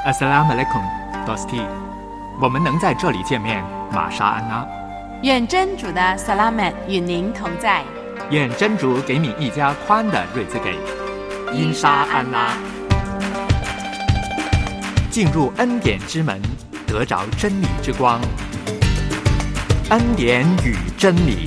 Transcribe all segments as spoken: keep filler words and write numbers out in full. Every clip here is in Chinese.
Assalamualaikum, Dosti。我们能在这里见面，玛莎安娜。 愿真主的萨拉曼与您同在。 愿真主给你一家宽的日子给。因沙安拉。进入恩典之门，得着真理之光。恩典与真理。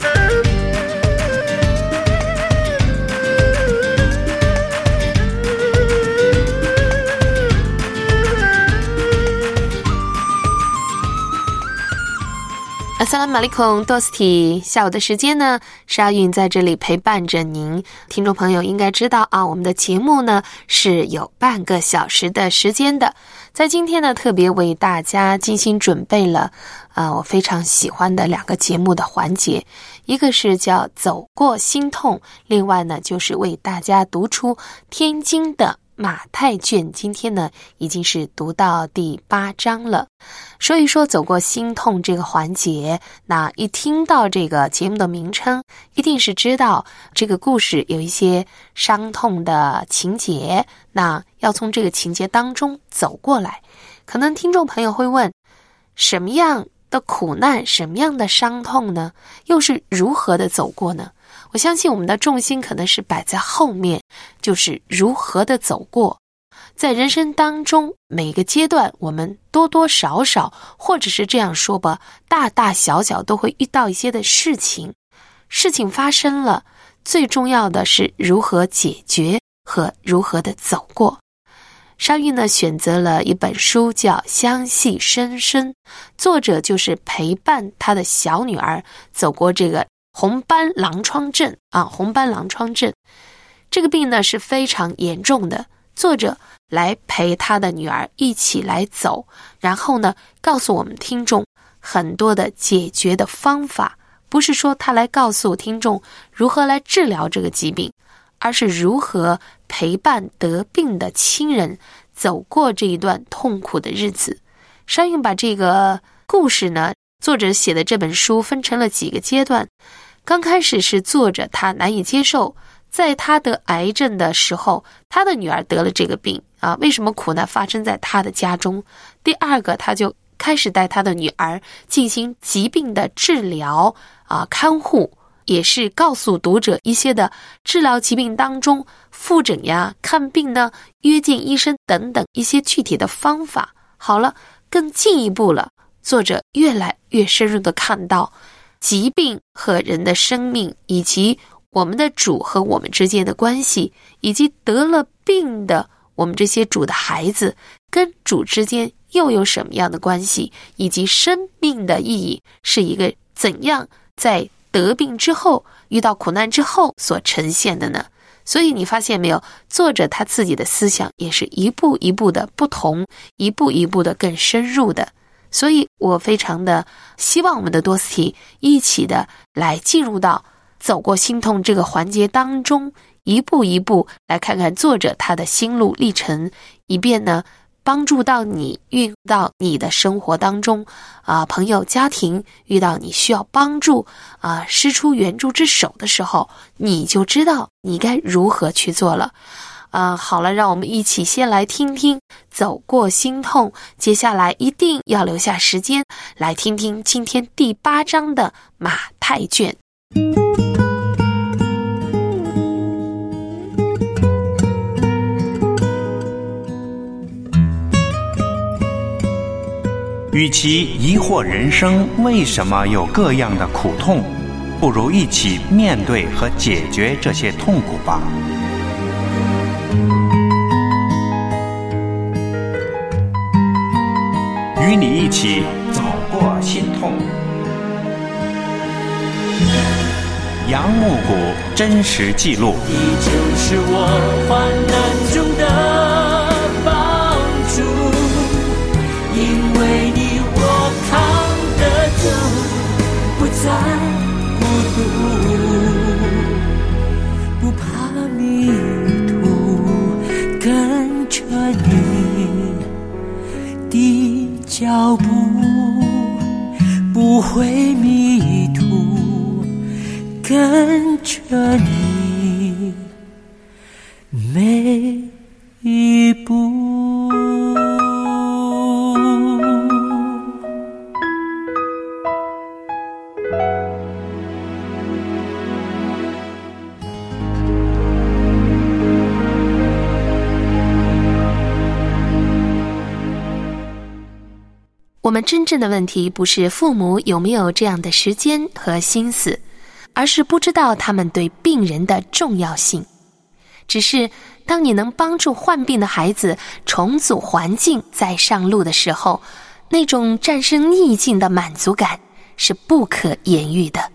Assalamualaikum, Dosti。下午的时间呢，沙韵在这里陪伴着您。听众朋友应该知道啊，我们的节目呢是有半个小时的时间的。在今天呢，特别为大家精心准备了啊、呃，我非常喜欢的两个节目的环节，一个是叫走过心痛，另外呢就是为大家读出天经的马太卷，今天呢已经是读到第八章了。说一说走过心痛这个环节，那一听到这个节目的名称，一定是知道这个故事有一些伤痛的情节，那要从这个情节当中走过来。可能听众朋友会问，什么样的苦难，什么样的伤痛呢？又是如何的走过呢？我相信我们的重心可能是摆在后面，就是如何的走过。在人生当中，每个阶段我们多多少少，或者是这样说吧，大大小小都会遇到一些的事情。事情发生了，最重要的是如何解决和如何的走过。沙韵呢选择了一本书叫《相系深深》，作者就是陪伴他的小女儿走过这个红斑狼疮症啊，红斑狼疮症这个病呢是非常严重的，作者来陪他的女儿一起来走，然后呢告诉我们听众很多的解决的方法，不是说他来告诉听众如何来治疗这个疾病，而是如何陪伴得病的亲人走过这一段痛苦的日子。沙韵把这个故事呢，作者写的这本书分成了几个阶段。刚开始是作者他难以接受，在他得癌症的时候，他的女儿得了这个病啊，为什么苦难发生在他的家中？第二个，他就开始带他的女儿进行疾病的治疗啊，看护，也是告诉读者一些的治疗疾病当中复诊呀、看病呢、约见医生等等一些具体的方法。好了，更进一步了，作者越来越深入的看到疾病和人的生命，以及我们的主和我们之间的关系，以及得了病的我们这些主的孩子跟主之间又有什么样的关系，以及生命的意义是一个怎样在得病之后，遇到苦难之后所呈现的呢？所以你发现没有，作者他自己的思想也是一步一步的不同，一步一步的更深入的。所以我非常的希望我们的多斯提一起的来进入到走过心痛这个环节当中，一步一步来看看作者他的心路历程，以便呢帮助到你，运到你的生活当中啊，朋友家庭遇到你需要帮助啊，施出援助之手的时候，你就知道你该如何去做了。啊，好了，让我们一起先来听听走过心痛，接下来一定要留下时间来听听今天第八章的马太卷。 与其疑惑人生为什么有各样的苦痛，不如一起面对和解决这些痛苦吧。与你一起走过心痛。杨牧谷真实记录。 你就是我患难中的帮助，因为你我扛得住，不再孤独，不怕迷途，跟着你的脚步，不会迷途，跟着你每一步。 我们真正的问题不是父母有没有这样的时间和心思，而是不知道他们对病人的重要性。只是当你能帮助患病的孩子重组环境再上路的时候，那种战胜逆境的满足感是不可言喻的。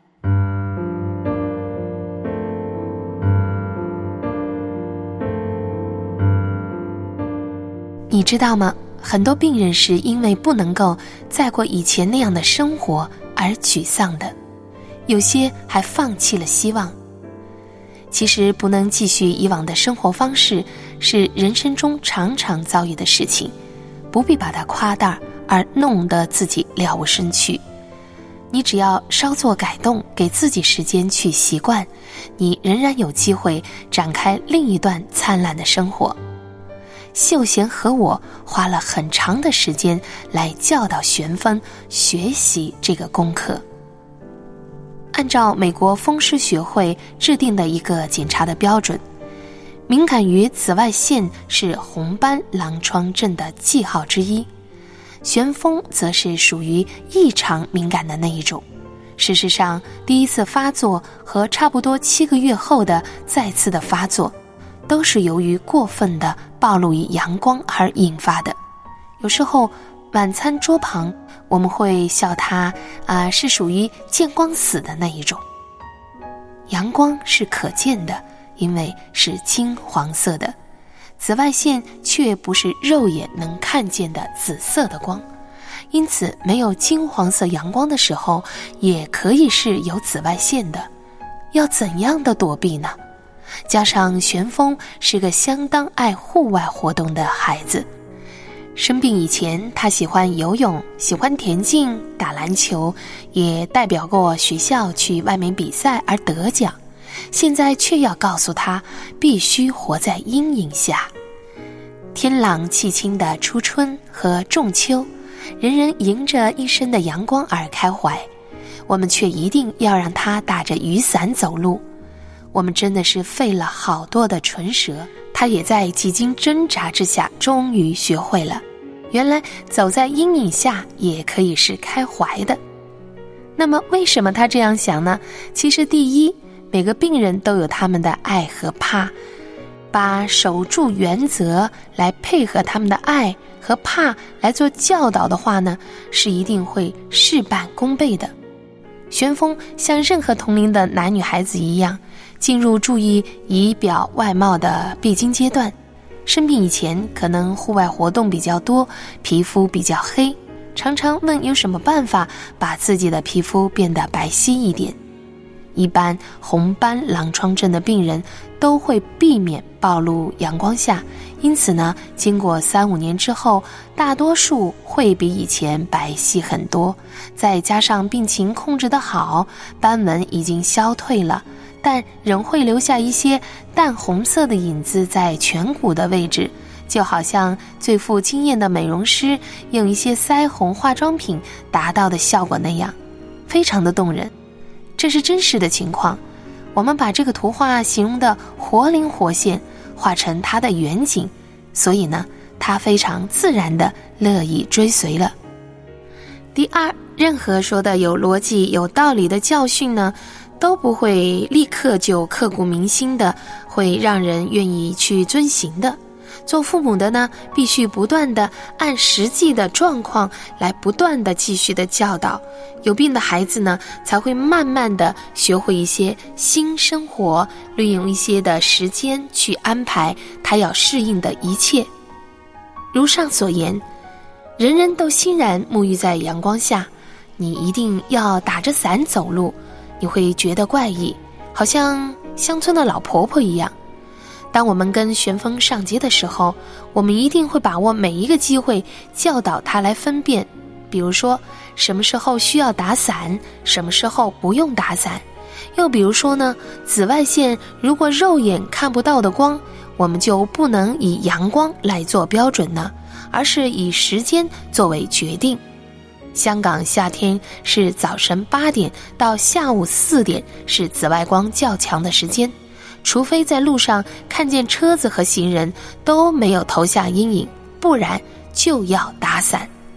你知道吗？很多病人是因为不能够再过以前那样的生活而沮丧的，有些还放弃了希望。其实不能继续以往的生活方式是人生中常常遭遇的事情，不必把它夸大而弄得自己了无生趣。你只要稍作改动，给自己时间去习惯，你仍然有机会展开另一段灿烂的生活。秀贤和我花了很长的时间来教导玄风学习这个功课。按照美国风湿学会制定的一个检查的标准，敏感于紫外线是红斑狼疮症的记号之一，玄风则是属于异常敏感的那一种。事实上，第一次发作和差不多七个月后的再次的发作都是由于过分的暴露于阳光而引发的。有时候晚餐桌旁我们会笑它啊、呃，是属于见光死的那一种。阳光是可见的，因为是金黄色的，紫外线却不是肉眼能看见的紫色的光，因此没有金黄色阳光的时候也可以是有紫外线的。要怎样的躲避呢？加上玄风是个相当爱户外活动的孩子，生病以前他喜欢游泳，喜欢田径，打篮球，也代表过学校去外面比赛而得奖，现在却要告诉他必须活在阴影下。天朗气清的初春和仲秋，人人迎着一身的阳光而开怀，我们却一定要让他打着雨伞走路。我们真的是费了好多的唇舌，他也在几经挣扎之下终于学会了，原来走在阴影下也可以是开怀的。那么为什么他这样想呢？其实第一，每个病人都有他们的爱和怕，把守住原则来配合他们的爱和怕来做教导的话呢，是一定会事半功倍的。玄风像任何同龄的男女孩子一样，进入注意仪表外貌的必经阶段。生病以前可能户外活动比较多，皮肤比较黑，常常问有什么办法把自己的皮肤变得白皙一点。一般红斑狼疮症的病人都会避免暴露阳光下，因此呢，经过三五年之后，大多数会比以前白皙很多。再加上病情控制得好，斑纹已经消退了，但仍会留下一些淡红色的影子在颧骨的位置，就好像最富经验的美容师用一些腮红化妆品达到的效果那样，非常的动人。这是真实的情况，我们把这个图画形容的活灵活现，画成它的远景，所以呢，他非常自然的乐意追随了。第二，任何说的有逻辑有道理的教训呢，都不会立刻就刻骨铭心的，会让人愿意去遵行的。做父母的呢，必须不断的按实际的状况来不断的继续的教导，有病的孩子呢，才会慢慢的学会一些新生活，利用一些的时间去安排他要适应的一切。如上所言，人人都欣然沐浴在阳光下，你一定要打着伞走路，你会觉得怪异，好像乡村的老婆婆一样。当我们跟玄风上街的时候，我们一定会把握每一个机会教导他来分辨，比如说什么时候需要打伞，什么时候不用打伞。又比如说呢，紫外线如果肉眼看不到的光，我们就不能以阳光来做标准呢，而是以时间作为决定。香港夏天是早晨八点到下午四点是紫外光较强的时间，除非在路上看见车子和行人都没有投下阴影，不然就要打伞。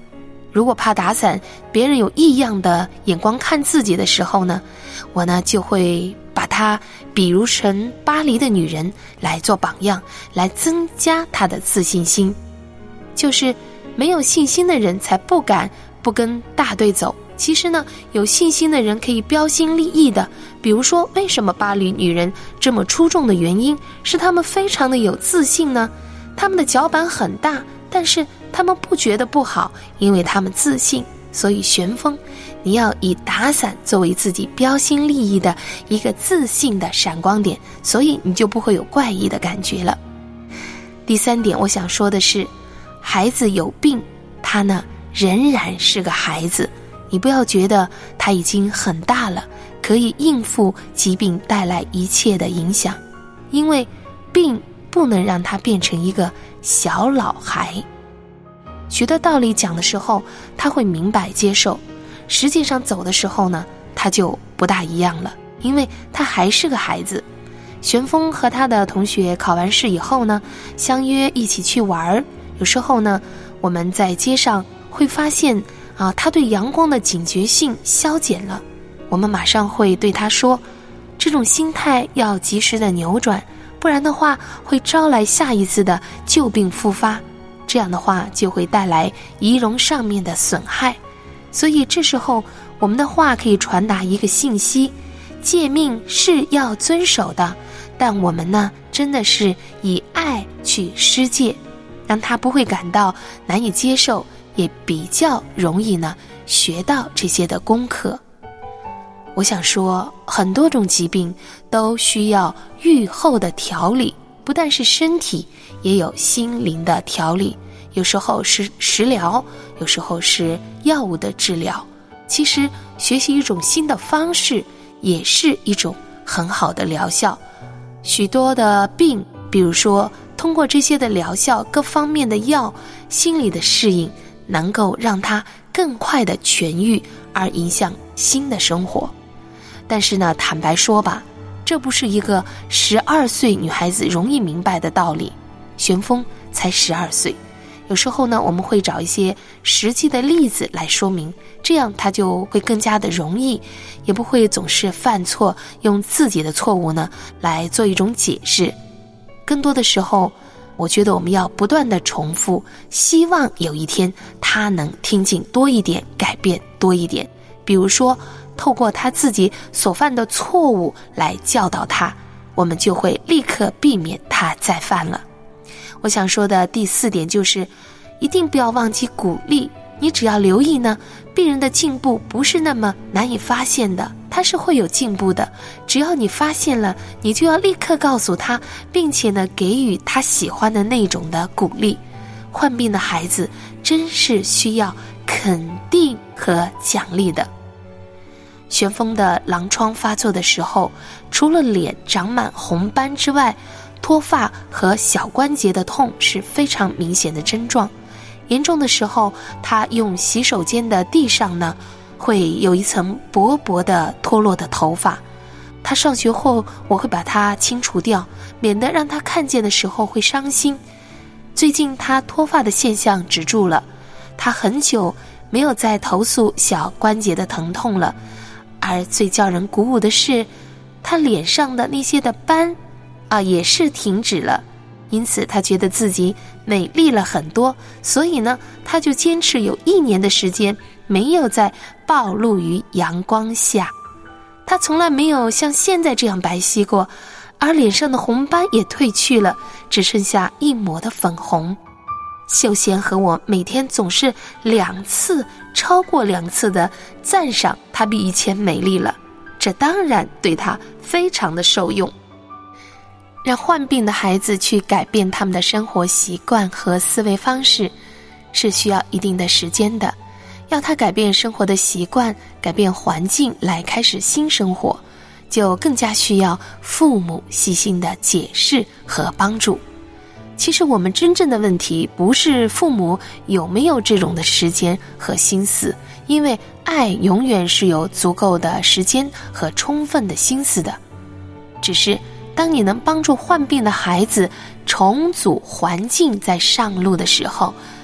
如果怕打伞别人有异样的眼光看自己的时候呢，我呢就会把她比如成巴黎的女人来做榜样，来增加她的自信心。就是没有信心的人才不敢不跟大队走，其实呢，有信心的人可以标新立异的。比如说，为什么巴黎女人这么出众的原因是她们非常的有自信呢？她们的脚板很大，但是她们不觉得不好，因为她们自信。所以旋风，你要以打伞作为自己标新立异的一个自信的闪光点，所以你就不会有怪异的感觉了。第三点我想说的是，孩子有病，他呢仍然是个孩子，你不要觉得他已经很大了，可以应付疾病带来一切的影响，因为病不能让他变成一个小老孩。学的道理讲的时候，他会明白接受，实际上走的时候呢，他就不大一样了，因为他还是个孩子。旋风和他的同学考完试以后呢，相约一起去玩。有时候呢，我们在街上会发现啊，他对阳光的警觉性消减了，我们马上会对他说，这种心态要及时的扭转，不然的话会招来下一次的旧病复发，这样的话就会带来仪容上面的损害。所以这时候我们的话可以传达一个信息，诫命是要遵守的，但我们呢真的是以爱去施戒，让他不会感到难以接受，也比较容易呢学到这些的功课。我想说，很多种疾病都需要愈后的调理，不但是身体，也有心灵的调理，有时候是食疗，有时候是药物的治疗。其实学习一种新的方式也是一种很好的疗效。许多的病，比如说通过这些的疗效，各方面的药，心理的适应，能够让它更快的痊愈，而影响新的生活。但是呢，坦白说吧，这不是一个十二岁女孩子容易明白的道理。旋风才十二岁，有时候呢，我们会找一些实际的例子来说明，这样他就会更加的容易，也不会总是犯错，用自己的错误呢来做一种解释。更多的时候，我觉得我们要不断的重复，希望有一天他能听进多一点，改变多一点。比如说透过他自己所犯的错误来教导他，我们就会立刻避免他再犯了。我想说的第四点就是，一定不要忘记鼓励。你只要留意呢，病人的进步不是那么难以发现的，他是会有进步的。只要你发现了，你就要立刻告诉他，并且呢，给予他喜欢的那种的鼓励。患病的孩子真是需要肯定和奖励的。旋风的狼疮发作的时候，除了脸长满红斑之外，脱发和小关节的痛是非常明显的症状。严重的时候，他用洗手间的地上呢，会有一层薄薄的脱落的头发。他上学后，我会把它清除掉，免得让他看见的时候会伤心。最近他脱发的现象止住了，他很久没有再投诉小关节的疼痛了。而最叫人鼓舞的是，他脸上的那些的斑啊，也是停止了。因此他觉得自己美丽了很多，所以呢，他就坚持有一年的时间没有再暴露于阳光下。他从来没有像现在这样白皙过，而脸上的红斑也褪去了，只剩下一抹的粉红。秀贤和我每天总是两次超过两次的赞赏她比以前美丽了，这当然对她非常的受用。让患病的孩子去改变他们的生活习惯和思维方式是需要一定的时间的，要他改变生活的习惯，改变环境来开始新生活，就更加需要父母细心的解释和帮助。其实我们真正的问题不是父母有没有这种的时间和心思，因为爱永远是有足够的时间和充分的心思的。只是当你能帮助患病的孩子重组环境在上路的时候，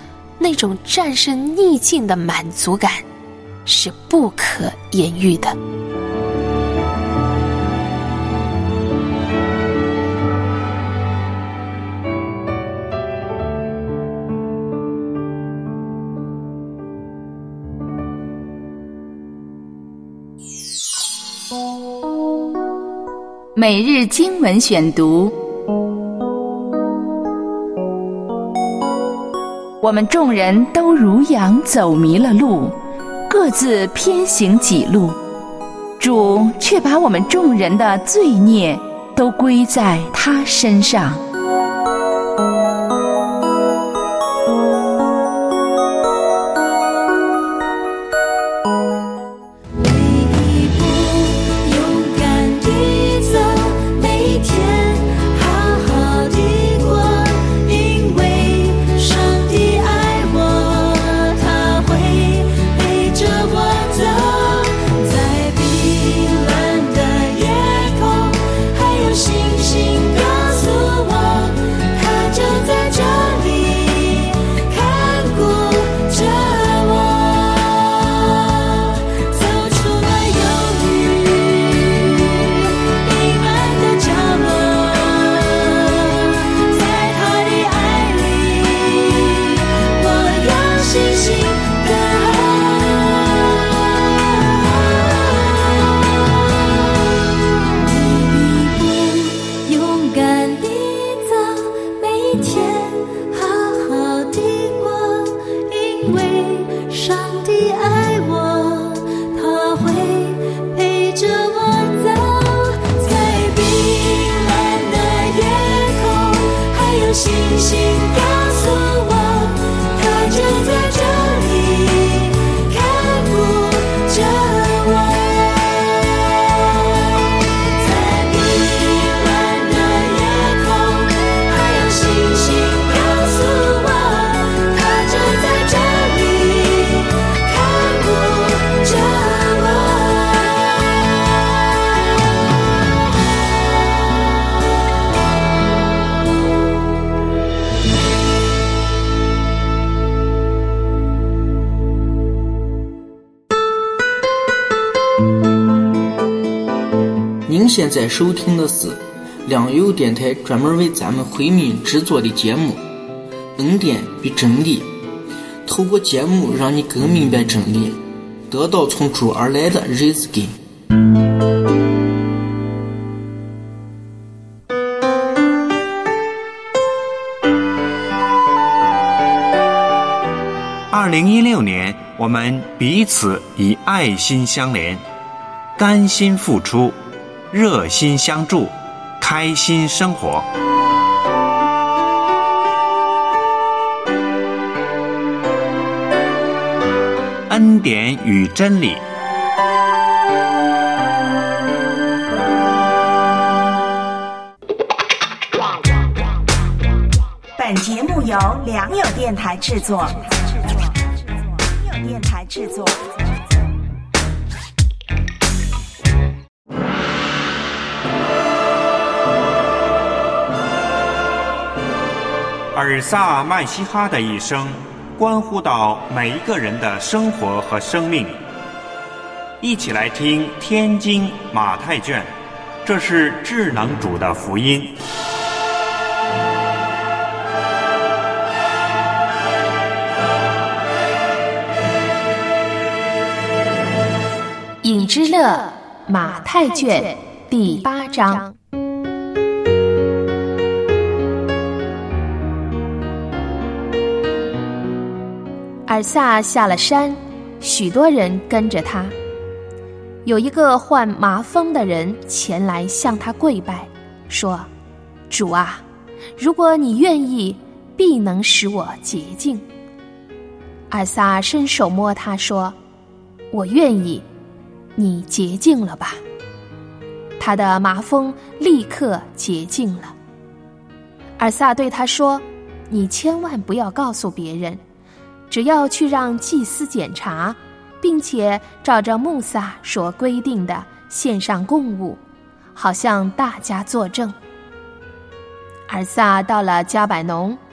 那种战胜逆境的满足感是不可言喻的。 每日经文选读，我们众人都如羊走迷了路，各自偏行己路，主却把我们众人的罪孽都归在他身上。 您现在收听的是良友电台专门为咱们回民制作的节目《恩典与真理》，透过节目让你更明白真理，得到从主而来的日子根。 二零一六年，我们彼此以爱心相连，甘心付出，热心相助，开心生活。恩典与真理。 本节目由良友电台制作。良友电台制作。 尔萨曼西哈的一生关乎到每一个人的生活和生命。一起来听天经马太卷，这是智能主的福音。 影之乐马太卷第八章。尔萨下了山，许多人跟着他。有一个患麻风的人前来向他跪拜，说：主啊，如果你愿意，必能使我洁净。尔萨伸手摸他说：我愿意，你洁净了吧。他的麻风立刻洁净了。尔萨对他说：你千万不要告诉别人，只要去让祭司检查，并且照着穆萨所规定的献上供物，好向大家作证。尔萨到了加百农，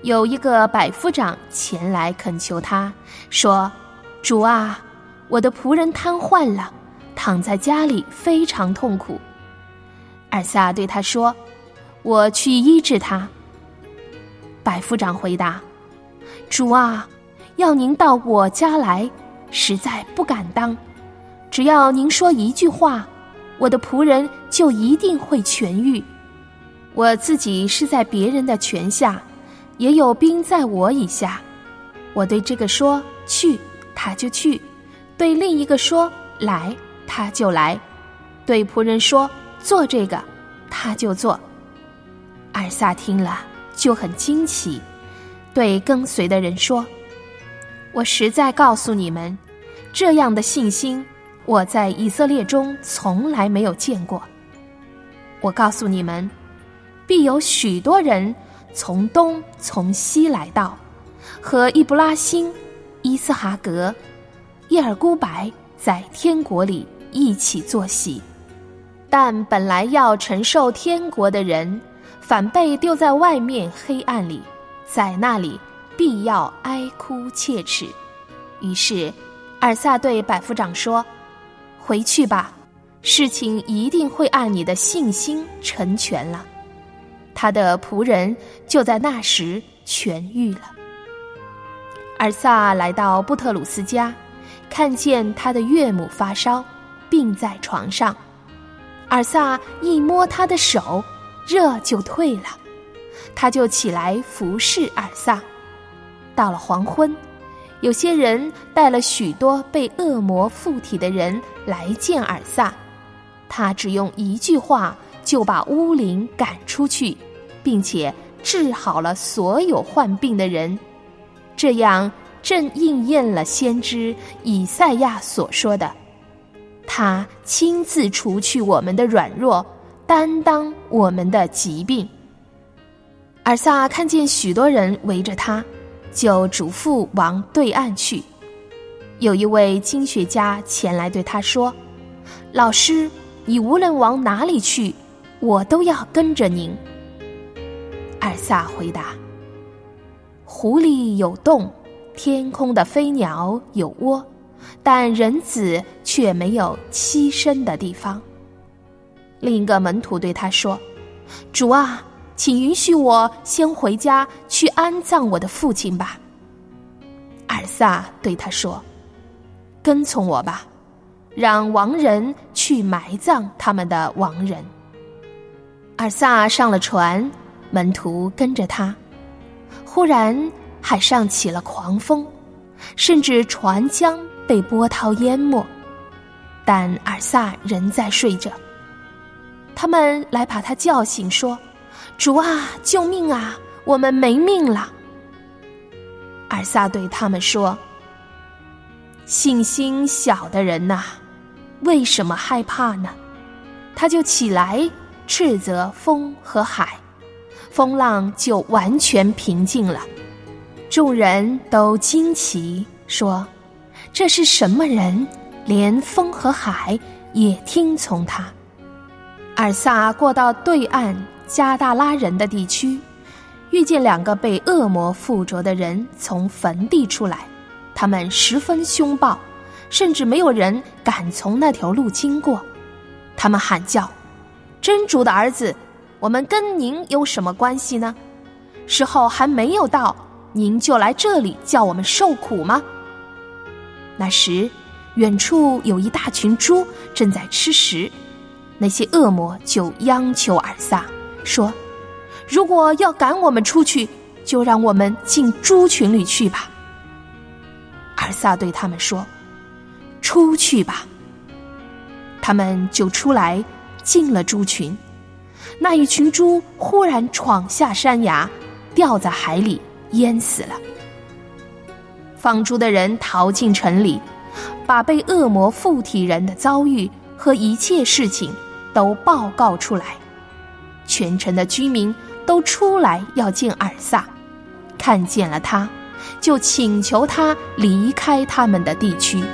有一个百夫长前来恳求他，说：主啊，我的仆人瘫痪了，躺在家里非常痛苦。尔撒对他说：我去医治他。百夫长回答：主啊，要您到我家来，实在不敢当。只要您说一句话，我的仆人就一定会痊愈。我自己是在别人的权下，也有兵在我以下。我对这个说去，他就去；对另一个说来，他就来；对仆人说做这个，他就做。尔撒听了就很惊奇，对跟随的人说：我实在告诉你们，这样的信心我在以色列中从来没有见过。我告诉你们，必有许多人从东从西来到，和易布拉欣、伊斯哈格、耶尔孤白在天国里一起坐席。但本来要承受天国的人，反被丢在外面黑暗里，在那里必要哀哭切齿。于是尔撒对百夫长说：回去吧，事情一定会按你的信心成全了。他的仆人就在那时痊愈了。尔撒来到布特鲁斯家，看见他的岳母发烧，病在床上。尔撒一摸他的手，热就退了，他就起来服侍尔撒。到了黄昏，有些人带了许多被恶魔附体的人来见尔撒，他只用一句话就把污灵赶出去，并且治好了所有患病的人。这样正应验了先知以赛亚所说的：他亲自除去我们的软弱，担当我们的疾病。尔撒看见许多人围着他，就嘱咐往对岸去。有一位经学家前来对他说：老师，你无论往哪里去，我都要跟着您。尔撒回答：湖里有洞，天空的飞鸟有窝，但人子却没有栖身的地方。另一个门徒对他说：主啊，请允许我先回家去安葬我的父亲吧。尔撒对他说：跟从我吧，让亡人去埋葬他们的亡人。尔撒上了船，门徒跟着他。忽然海上起了狂风，甚至船浆被波涛淹没，但尔撒仍在睡着。他们来把他叫醒，说：主啊，救命啊，我们没命了。尔撒对他们说：信心小的人哪，为什么害怕呢？他就起来斥责风和海，风浪就完全平静了。众人都惊奇，说：这是什么人？连风和海也听从他。尔撒过到对岸加大拉人的地区，遇见两个被恶魔附着的人从坟地出来，他们十分凶暴，甚至没有人敢从那条路经过。他们喊叫：真主的儿子，我们跟您有什么关系呢？时候还没有到，您就来这里叫我们受苦吗？那时远处有一大群猪正在吃食，那些恶魔就央求尔撒说：如果要赶我们出去，就让我们进猪群里去吧。尔撒对他们说：出去吧。他们就出来进了猪群。那一群猪忽然闯下山崖，掉在海里，淹死了。放猪的人逃进城里，把被恶魔附体人的遭遇和一切事情都报告出来。全城的居民都出来要见尔撒，看见了他，就请求他离开他们的地区。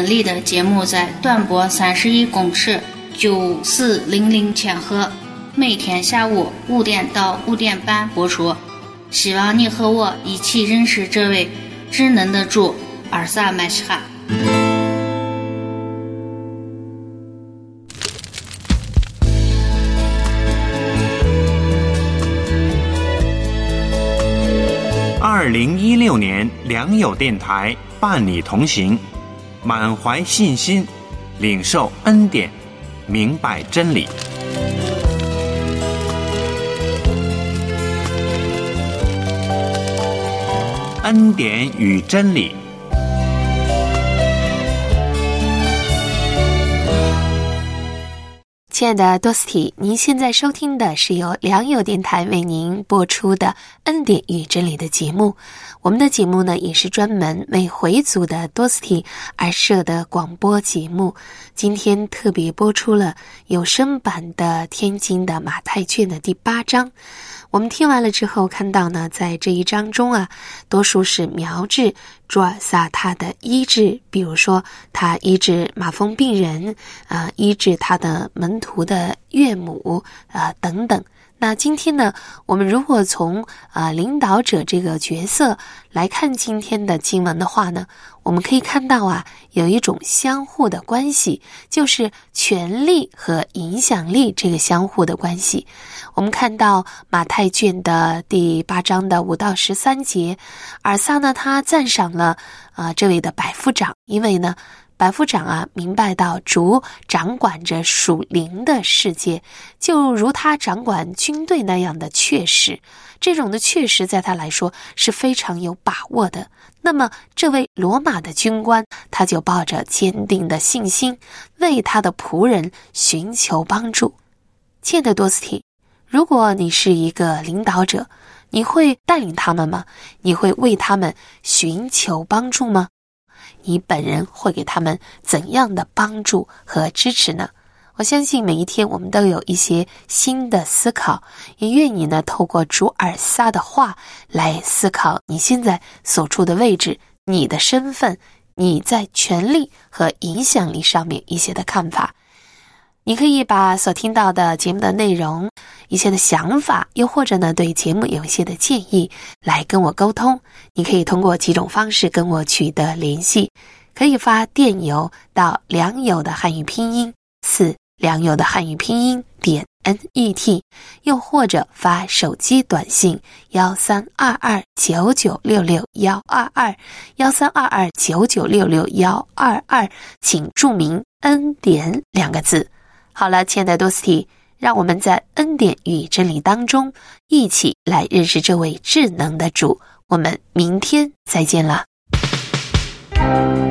理的节目在短波三十一公尺九四零零千赫，每天下午五点到五点半播出。希望你和我一起认识这位智能的主尔萨麦什哈。 二零一六年良友电台伴你同行，满怀信心，领受恩典，明白真理。恩典与真理。 亲爱的多斯蒂，您现在收听的是由良友电台为您播出的恩典与真理的节目。我们的节目呢，也是专门为回族的多斯蒂而设的广播节目。今天特别播出了有声版的天津的马太卷的第八章。我们听完了之后看到呢，在这一章中啊，多数是描制主尔萨他的医治，比如说他医治麻风病人啊、呃，医治他的门徒的岳母啊、呃、等等。那今天呢，我们如果从呃领导者这个角色来看今天的经文的话呢，我们可以看到啊，有一种相互的关系，就是权力和影响力这个相互的关系。我们看到马太卷的第八章的五到十三节，尔撒呢他赞赏了啊、呃、这位的百夫长，因为呢百夫长啊，明白到主掌管着属灵的世界，就如他掌管军队那样的确实，这种的确实在他来说是非常有把握的。那么这位罗马的军官，他就抱着坚定的信心，为他的仆人寻求帮助。亲爱的多斯蒂，如果你是一个领导者，你会带领他们吗？你会为他们寻求帮助吗？你本人会给他们怎样的帮助和支持呢？我相信每一天我们都有一些新的思考，也愿你呢透过主尔撒的话来思考你现在所处的位置，你的身份，你在权力和影响力上面一些的看法。你可以把所听到的节目的内容，一些的想法，又或者呢对节目有一些的建议来跟我沟通。你可以通过几种方式跟我取得联系，可以发电邮到良友的汉语拼音四良友的汉语拼音点 net， 又或者发手机短信幺三二二九九六六幺二二幺三二二九九六六幺二二，请注明恩典两个字。好了，亲爱的多斯蒂，让我们在恩典与真理当中一起来认识这位智能的主。我们明天再见了。